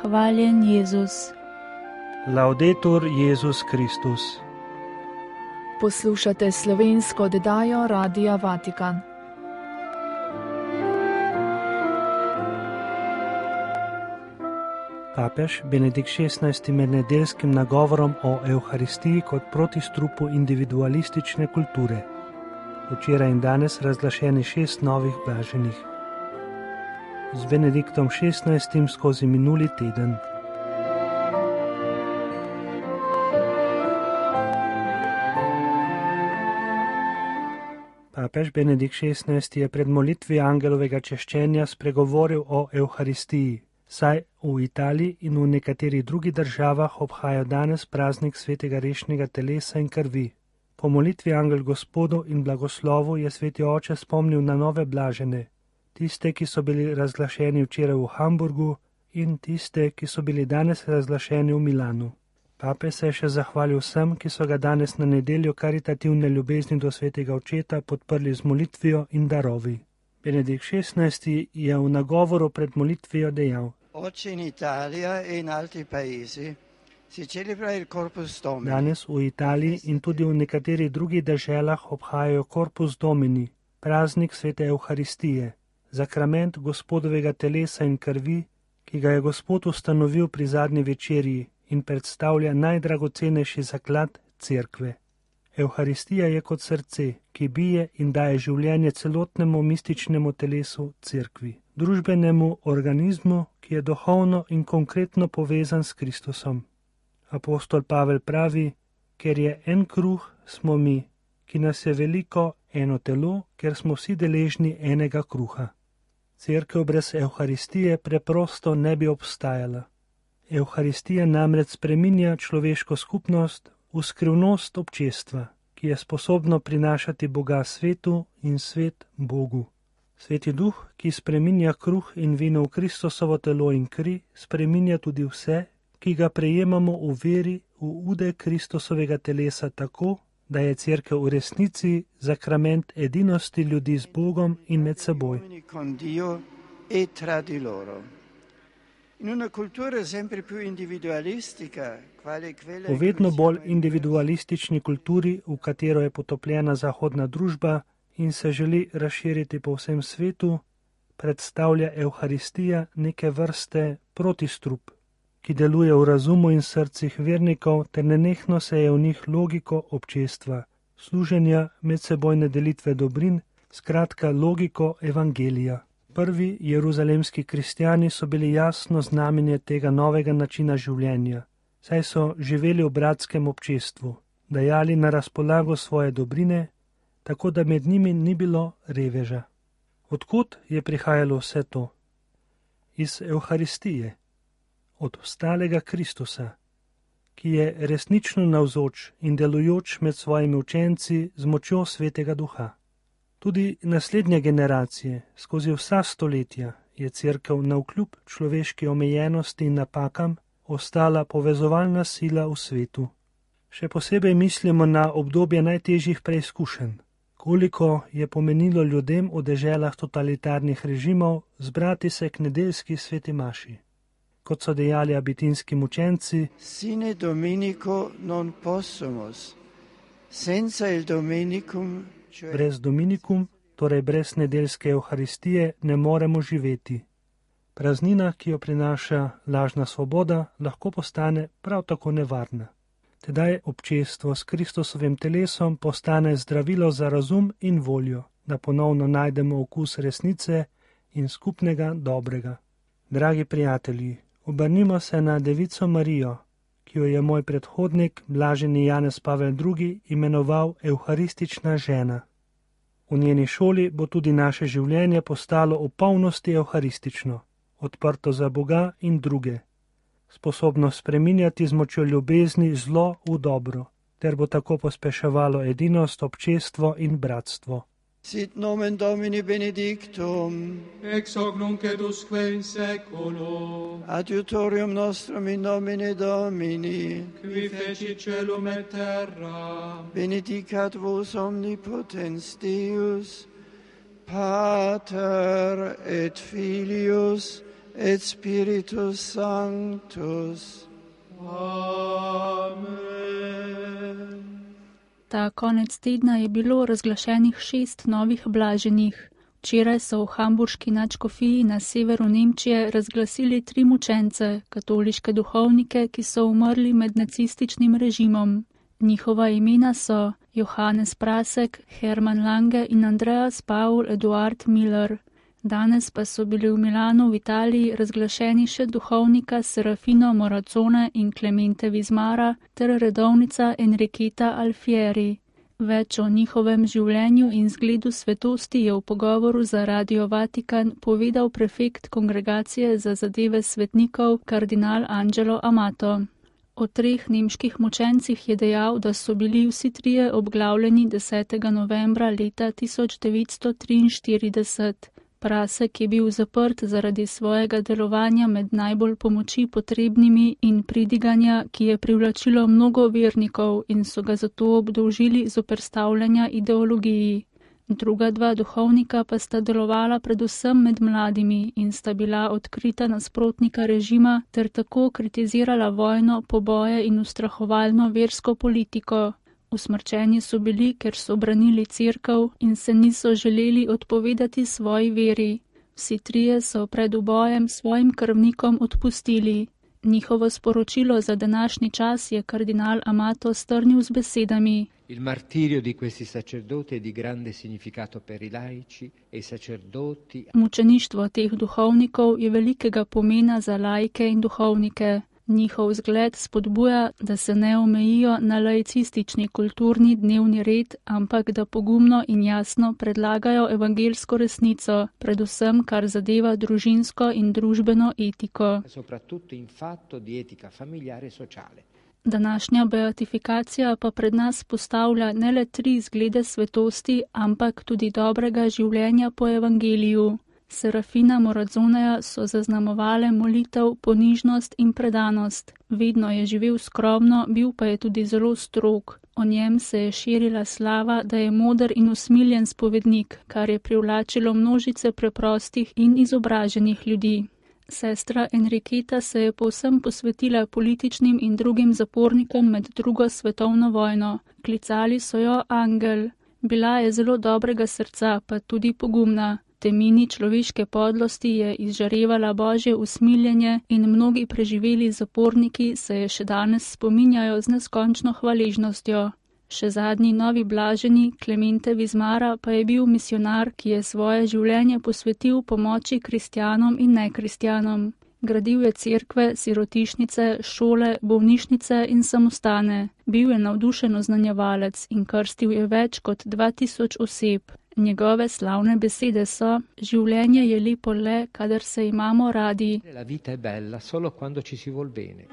hvaljen Jezus. Laudetur Jezus Kristus. Poslušate slovensko oddajo Radia Vatikan. Papež Benedikt XVI med nedeljskim nagovorom o Evharistiji kot protistrupu individualistične kulture. Včeraj in danes razglašeni 6 novih blaženih. Z Benediktom XVI skozi minuli teden. Papež Benedikt XVI je pred molitvi angelovega češčenja spregovoril o Evharistiji, saj v Italiji in v nekaterih drugih državah obhajajo danes praznik svetega rešnega telesa in krvi. Po molitvi angel Gospodu in blagoslovu je sveti oče spomnil na nove blažene, tiste, ki so bili razglašeni včeraj v Hamburgu in tiste, ki so bili danes razglašeni v Milanu. Pape se je še zahvalil vsem, ki so ga danes na nedeljo karitativne ljubezni do svetega očeta podprli z molitvijo in darovi. Benedikt XVI je v nagovoru pred molitvijo dejal: Danes v Italiji in tudi v nekaterih drugih deželah obhajajo Corpus Domini, praznik svete Evharistije, zakrament Gospodovega telesa in krvi, ki ga je Gospod ustanovil pri zadnji večerji in predstavlja najdragocenejši zaklad cerkve. Evharistija je kot srce, ki bije in daje življenje celotnemu mističnemu telesu cerkvi, družbenemu organizmu, ki je duhovno in konkretno povezan s Kristusom. Apostol Pavel pravi, ker je en kruh, smo mi, ki nas je veliko, eno telo, ker smo vsi deležni enega kruha. Cerkev brez Evharistije preprosto ne bi obstajala. Evharistija namreč spreminja človeško skupnost v skrivnost občestva, ki je sposobno prinašati Boga svetu in svet Bogu. Sveti Duh, ki spreminja kruh in vino v Kristusovo telo in kri, spreminja tudi vse, ki ga prejemamo v veri v ude Kristusovega telesa tako, da je cerkev v resnici zakrament edinosti ljudi z Bogom in med seboj. V vedno bolj individualistični kulturi, v katero je potopljena zahodna družba in se želi razširiti po vsem svetu, predstavlja Evharistija neke vrste protistrup, ki deluje v razumu in srcih vernikov ter nenehno seje v njih logiko občestva, služenja, medsebojne delitve dobrin, skratka logiko evangelija. Prvi jeruzalemski kristjani so bili jasno znamenje tega novega načina življenja, saj so živeli v bratskem občestvu, dajali na razpolago svoje dobrine, tako da med njimi ni bilo reveža. Odkot je prihajalo vse to? Iz Evharistije, od ostalega Kristusa, ki je resnično navzoč in delujoč med svojimi učenci z močjo svetega Duha. Tudi naslednje generacije, skozi vsa stoletja, je cerkev navkljub človeški omejenosti in napakam ostala povezovalna sila v svetu. Še posebej mislimo na obdobje najtežjih preizkušenj, koliko je pomenilo ljudem v deželah totalitarnih režimov zbrati se k nedeljski sveti maši. Kot so dejali abitinski mučenci, sine dominico non possumus, senza il dominicum. Brez dominikum, torej brez nedeljske Evharistije, ne moremo živeti. Praznina, ki jo prinaša lažna svoboda, lahko postane prav tako nevarna. Tedaj občestvo s Kristusovim telesom postane zdravilo za razum in voljo, da ponovno najdemo okus resnice in skupnega dobrega. Dragi prijatelji, obrnimo se na Devico Marijo, ki jo je moj predhodnik, blaženi Janez Pavel II, imenoval Evharistična žena. V njeni šoli bo tudi naše življenje postalo v polnosti evharistično, odprto za Boga in druge, sposobno spreminjati z močjo ljubezni zlo v dobro, ter bo tako pospeševalo edinost, občestvo in bratstvo. Sit nomen Domini benedictum, ex hoc nunc et usque in seculo, adiutorium nostrum in nomine Domini, qui fecit celum et terra, benedicat vos omnipotens Deus, Pater et Filius et Spiritus Sanctus. Amen. Ta konec tedna je bilo razglašenih 6 novih blaženih. Včeraj so v hamburški nadškofiji na severu Nemčije razglasili 3 mučence, katoliške duhovnike, ki so umrli med nacističnim režimom. Njihova imena so Johannes Prasek, Hermann Lange in Andreas Paul Eduard Miller. Danes pa so bili v Milanu v Italiji razglašeni še duhovnika Serafino Morazzone in Clemente Vismara ter redovnica Enrichetta Alfieri. Več o njihovem življenju in zgledu svetosti je v pogovoru za Radio Vatikan povedal prefekt Kongregacije za zadeve svetnikov kardinal Angelo Amato. O 3 nemških mučencih je dejal, da so bili vsi 3 obglavljeni 10. novembra leta 1943. Prasek je bil zaprt zaradi svojega delovanja med najbolj pomoči potrebnimi in pridiganja, ki je privlačilo mnogo vernikov in so ga zato obdolžili zoperstavljanja ideologiji. Druga 2 duhovnika pa sta delovala predvsem med mladimi in sta bila odkrita nasprotnika režima ter tako kritizirala vojno, poboje in ustrahovalno versko politiko. Usmrčeni so bili, ker so branili cerkev in se niso želeli odpovedati svoji veri. Vsi 3 so pred ubojem svojim krvnikom odpustili. Njihovo sporočilo za današnji čas je kardinal Amato strnil z besedami: Il martirio di questi sacerdoti è di grande significato per i laici e i sacerdoti. Mučeništvo teh duhovnikov je velikega pomena za laike in duhovnike. Njihov zgled spodbuja, da se ne omejijo na laicistični kulturni dnevni red, ampak da pogumno in jasno predlagajo evangelsko resnico, predvsem kar zadeva družinsko in družbeno etiko. Današnja beatifikacija pa pred nas postavlja ne le 3 zglede svetosti, ampak tudi dobrega življenja po evangeliju. Serafina Morazzoneja so zaznamovale molitev, ponižnost in predanost. Vedno je živel skromno, bil pa je tudi zelo strog. O njem se je širila slava, da je moder in usmiljen spovednik, kar je privlačilo množice preprostih in izobraženih ljudi. Sestra Enrichetta se je povsem posvetila političnim in drugim zapornikom med 2. svetovno vojno. Klicali so jo Angel. Bila je zelo dobrega srca, pa tudi pogumna. Temini človeške podlosti je izžarevala Božje usmiljenje in mnogi preživeli zaporniki se je še danes spominjajo z neskončno hvaležnostjo. Še zadnji novi blaženi, Clemente Vismara, pa je bil misionar, ki je svoje življenje posvetil pomoči kristjanom in nekristjanom. Gradil je cerkve, sirotišnice, šole, bolnišnice in samostane. Bil je navdušen oznanjevalec in krstil je več kot 2000 oseb. Njegove slavne besede so: življenje je lepo le, kadar se imamo radi. La vita è bella solo quando ci si vuol bene.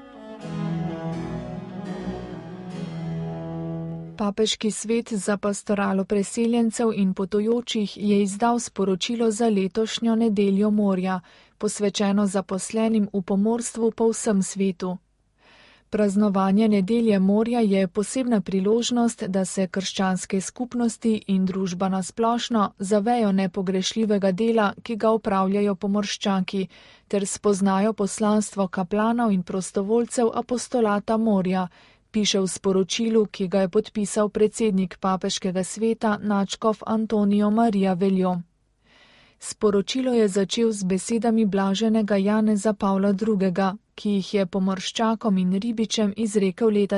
Papeški svet za pastoralo preseljencev in potujočih je izdal sporočilo za letošnjo nedeljo morja, posvečeno zaposlenim v pomorstvu po vsem svetu. Praznovanje nedelje morja je posebna priložnost, da se krščanske skupnosti in družba nasplošno zavejo nepogrešljivega dela, ki ga opravljajo pomorščaki, ter spoznajo poslanstvo kaplanov in prostovoljcev apostolata morja, piše v sporočilu, ki ga je podpisal predsednik papeškega sveta nadškof Antonijo Marija Veljo. Sporočilo je začel z besedami blaženega Janeza Pavla II., ki jih je pomorščakom in ribičem izrekel leta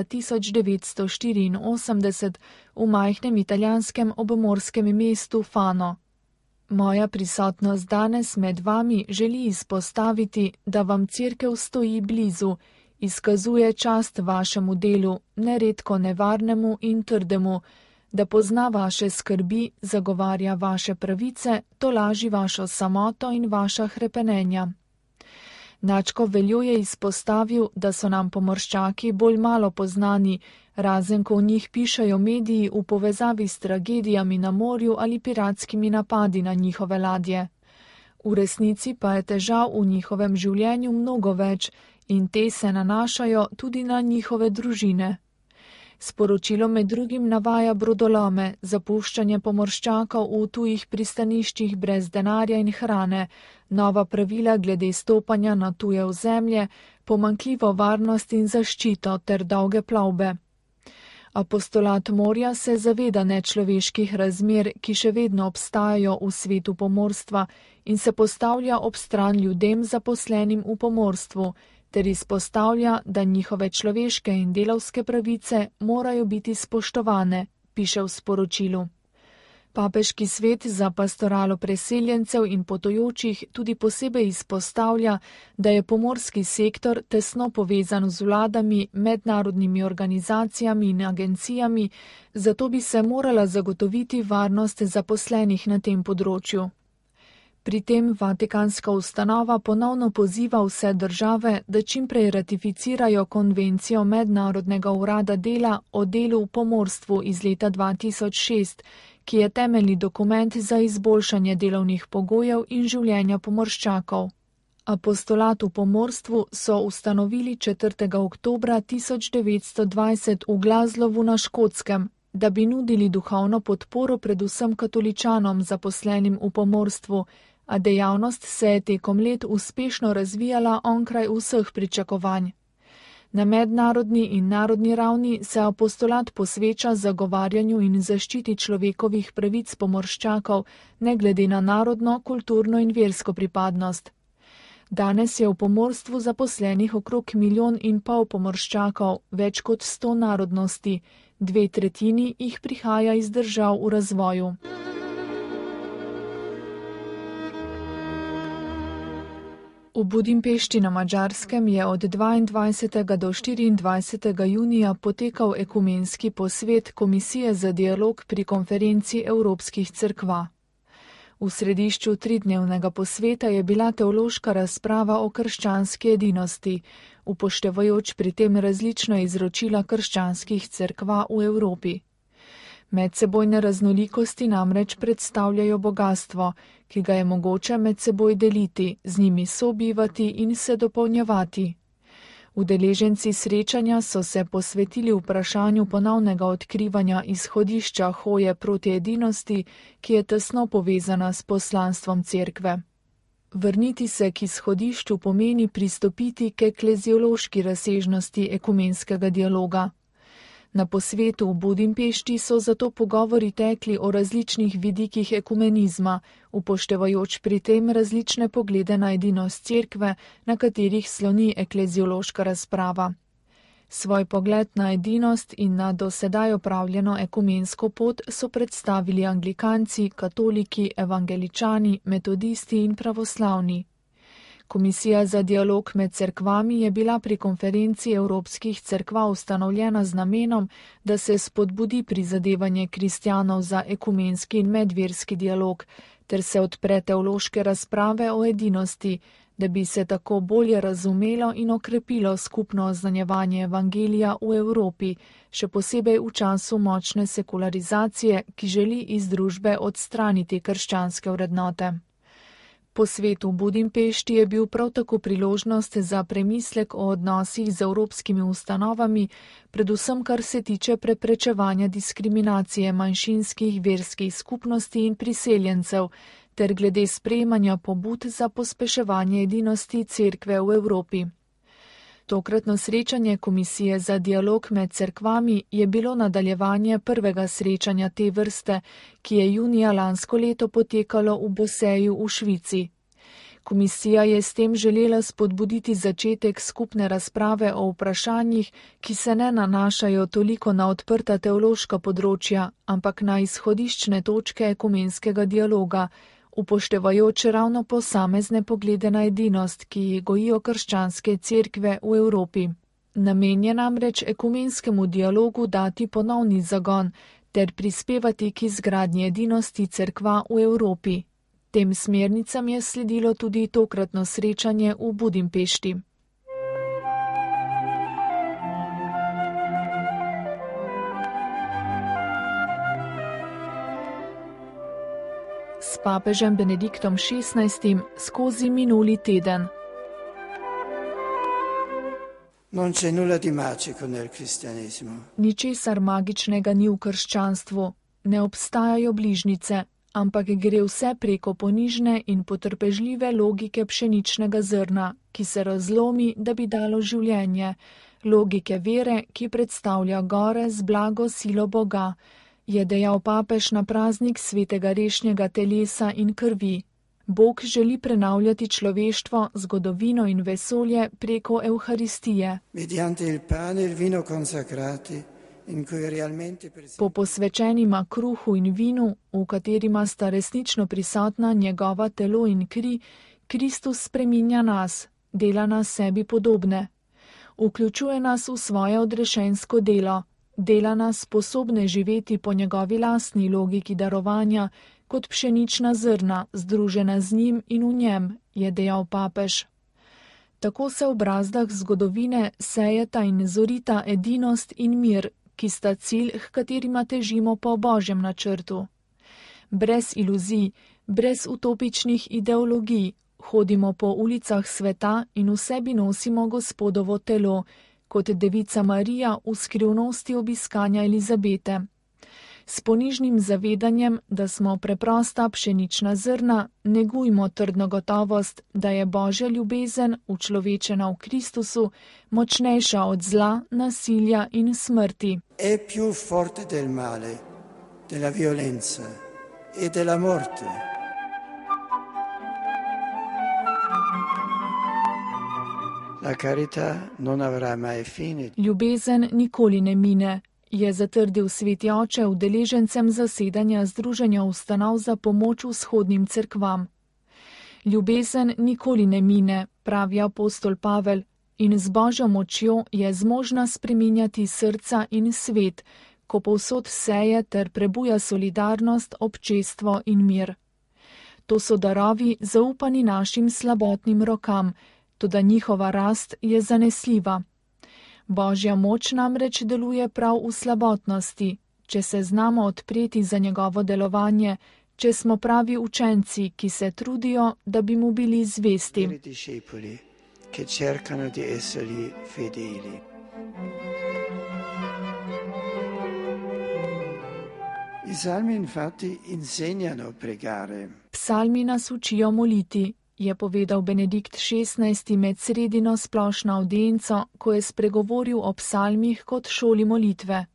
1984 v majhnem italijanskem obmorskem mestu Fano. Moja prisotnost danes med vami želi izpostaviti, da vam cerkev stoji blizu, izkazuje čast vašemu delu, neredko nevarnemu in trdemu, da pozna vaše skrbi, zagovarja vaše pravice, tolaži vašo samoto in vaša hrepenenja. Nadškof Veljo je izpostavil, da so nam pomorščaki bolj malo poznani, razen ko o njih pišejo mediji v povezavi s tragedijami na morju ali piratskimi napadi na njihove ladje. V resnici pa je težav v njihovem življenju mnogo več in te se nanašajo tudi na njihove družine. Sporočilo med drugim navaja brodolome, zapuščanje pomorščakov v tujih pristaniščih brez denarja in hrane, nova pravila glede stopanja na tuje ozemlje, pomanjkljivo varnost in zaščito ter dolge plovbe. Apostolat morja se zaveda nečloveških razmer, ki še vedno obstajajo v svetu pomorstva in se postavlja ob stran ljudem zaposlenim v pomorstvu, ter izpostavlja, da njihove človeške in delavske pravice morajo biti spoštovane, piše v sporočilu. Papeški svet za pastoralo preseljencev in potujočih tudi posebej izpostavlja, da je pomorski sektor tesno povezan z vladami, mednarodnimi organizacijami in agencijami, zato bi se morala zagotoviti varnost zaposlenih na tem področju. Pri tem Vatikanska ustanova ponovno poziva vse države, da čimprej ratificirajo konvencijo Mednarodnega urada dela o delu v pomorstvu iz leta 2006, ki je temeljni dokument za izboljšanje delovnih pogojev in življenja pomorščakov. Apostolat v pomorstvu so ustanovili 4. oktobra 1920 v Glasgowu na Škotskem, da bi nudili duhovno podporo predvsem katoličanom zaposlenim v pomorstvu, a dejavnost se je tekom let uspešno razvijala onkraj vseh pričakovanj. Na mednarodni in narodni ravni se apostolat posveča zagovarjanju in zaščiti človekovih pravic pomorščakov, ne glede na narodno, kulturno in versko pripadnost. Danes je v pomorstvu zaposlenih okrog 1,5 milijona pomorščakov, več kot 100 narodnosti, 2/3 jih prihaja iz držav v razvoju. V Budimpešti na Madžarskem je od 22. do 24. junija potekal ekumenski posvet Komisije za dialog pri konferenci Evropskih cerkva. V središču 3-dnevnega posveta je bila teološka razprava o krščanski edinosti, upoštevajoč pri tem različna izročila krščanskih cerkva v Evropi. Medsebojne raznolikosti namreč predstavljajo bogastvo, ki ga je mogoče med seboj deliti, z njimi sobivati in se dopolnjevati. Udeleženci srečanja so se posvetili vprašanju ponovnega odkrivanja izhodišča hoje proti edinosti, ki je tesno povezana s poslanstvom cerkve. Vrniti se k izhodišču pomeni pristopiti k ekleziološki razsežnosti ekumenskega dialoga. Na posvetu v Budimpešti so zato pogovori tekli o različnih vidikih ekumenizma, upoštevajoč pri tem različne poglede na edinost cerkve, na katerih sloni ekleziološka razprava. Svoj pogled na edinost in na do sedaj opravljeno ekumensko pot so predstavili anglikanci, katoliki, evangeličani, metodisti in pravoslavni. Komisija za dialog med cerkvami je bila pri konferenci Evropskih cerkva ustanovljena z namenom, da se spodbudi prizadevanje kristjanov za ekumenski in medverski dialog, ter se odpre teološke razprave o edinosti, da bi se tako bolje razumelo in okrepilo skupno oznanjevanje evangelija v Evropi, še posebej v času močne sekularizacije, ki želi iz družbe odstraniti krščanske vrednote. Posvet v Budimpešti je bil prav tako priložnost za premislek o odnosih z evropskimi ustanovami, predvsem kar se tiče preprečevanja diskriminacije manjšinskih verskih skupnosti in priseljencev, ter glede sprejemanja pobud za pospeševanje edinosti cerkve v Evropi. Tokratno srečanje Komisije za dialog med cerkvami je bilo nadaljevanje prvega srečanja te vrste, ki je junija lansko leto potekalo v Boseju v Švici. Komisija je s tem želela spodbuditi začetek skupne razprave o vprašanjih, ki se ne nanašajo toliko na odprta teološka področja, ampak na izhodiščne točke ekumenskega dialoga, upoštevajoč ravno posamezne poglede na edinost, ki jih gojijo krščanske cerkve v Evropi. Namen je namreč ekumenskemu dialogu dati ponovni zagon ter prispevati k izgradnji edinosti cerkva v Evropi. Tem smernicam je sledilo tudi tokratno srečanje v Budimpešti. S papežem Benediktom XVI skozi minuli teden. Non c'è nulla di magico nel cristianesimo. Ničesar magičnega ni v krščanstvu, ne obstajajo bližnjice, ampak gre vse preko ponižne in potrpežljive logike pšeničnega zrna, ki se razlomi, da bi dalo življenje, logike vere, ki predstavlja gore z blago silo Boga, je dejal papež na praznik svetega rešnjega telesa in krvi. Bog želi prenavljati človeštvo, zgodovino in vesolje preko Evharistije. Po posvečenima kruhu in vinu, v katerima sta resnično prisotna njegova telo in kri, Kristus spreminja nas, dela nas sebi podobne. Vključuje nas v svoje odrešensko delo, dela nas sposobne živeti po njegovi lastni logiki darovanja, kot pšenična zrna, združena z njim in v njem, je dejal papež. Tako se v brazdah zgodovine sejeta in zorita edinost in mir, ki sta cilj, h katerima težimo po Božjem načrtu. Brez iluzij, brez utopičnih ideologij, hodimo po ulicah sveta in v sebi nosimo Gospodovo telo, kot devica Marija v skrivnosti obiskanja Elizabete. S ponižnim zavedanjem, da smo preprosta pšenična zrna, negujmo trdno gotovost, da je Božja ljubezen, učlovečena v Kristusu, močnejša od zla, nasilja in smrti. È più forte del male, della violenza e della morte. La carità non avrà mai fine. Ljubezen nikoli ne mine, je zatrdil sveti oče udeležencem zasedanja Združenja ustanov za pomoč vzhodnim cerkvam. Ljubezen nikoli ne mine, pravi apostol Pavel, in z Božjo močjo je zmožna spreminjati srca in svet, ko povsod seje ter prebuja solidarnost, občestvo in mir. To so darovi zaupani našim slabotnim rokam, toda njihova rast je zanesljiva. Božja moč namreč deluje prav v slabotnosti, če se znamo odpreti za njegovo delovanje, če smo pravi učenci, ki se trudijo, da bi mu bili zvesti. Psalmi nas učijo moliti, je povedal Benedikt XVI. Med sredino splošno avdienco, ko je spregovoril o psalmih kot šoli molitve.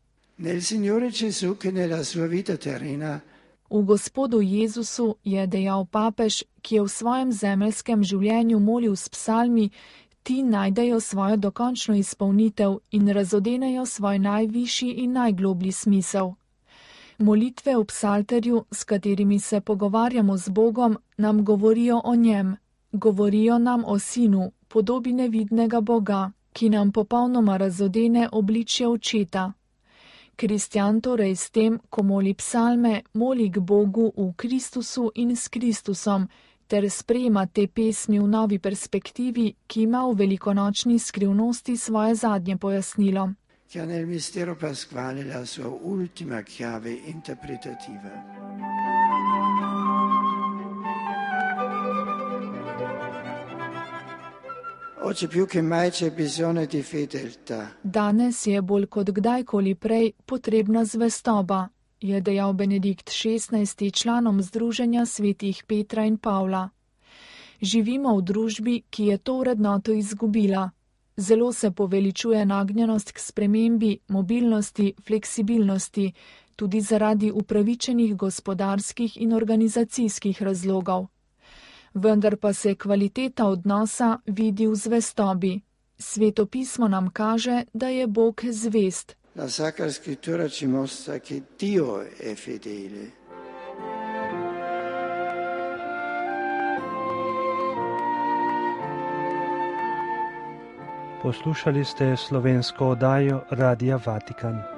V Gospodu Jezusu, je dejal papež, ki je v svojem zemeljskem življenju molil s psalmi, ti najdejo svojo dokončno izpolnitev in razodenejo svoj najvišji in najgloblji smisel. Molitve v psalterju, s katerimi se pogovarjamo z Bogom, nam govorijo o njem, govorijo nam o Sinu, podobi nevidnega Boga, ki nam popolnoma razodene obličje očeta. Kristjan torej s tem, ko moli psalme, moli k Bogu v Kristusu in s Kristusom, ter sprejema te pesmi v novi perspektivi, ki ima v velikonočni skrivnosti svoje zadnje pojasnilo. Che ha nel mistero pasquale la sua ultima chiave interpretativa. Oggi più che mai c'è bisogno di fedeltà. Danes je bolj kot kdajkoli prej potrebna zvestoba, je dejal Benedikt XVI. Članom Združenja svetih Petra in Pavla. Živimo v družbi, ki je to vrednoto izgubila. Zelo se poveličuje nagnjenost k spremembi, mobilnosti, fleksibilnosti, tudi zaradi upravičenih gospodarskih in organizacijskih razlogov. Vendar pa se kvaliteta odnosa vidi v zvestobi. Sveto pismo nam kaže, da je Bog zvest. La Sacra Scrittura ci mostra che Dio è fedele. Poslušali ste slovensko oddajo Radia Vatikan.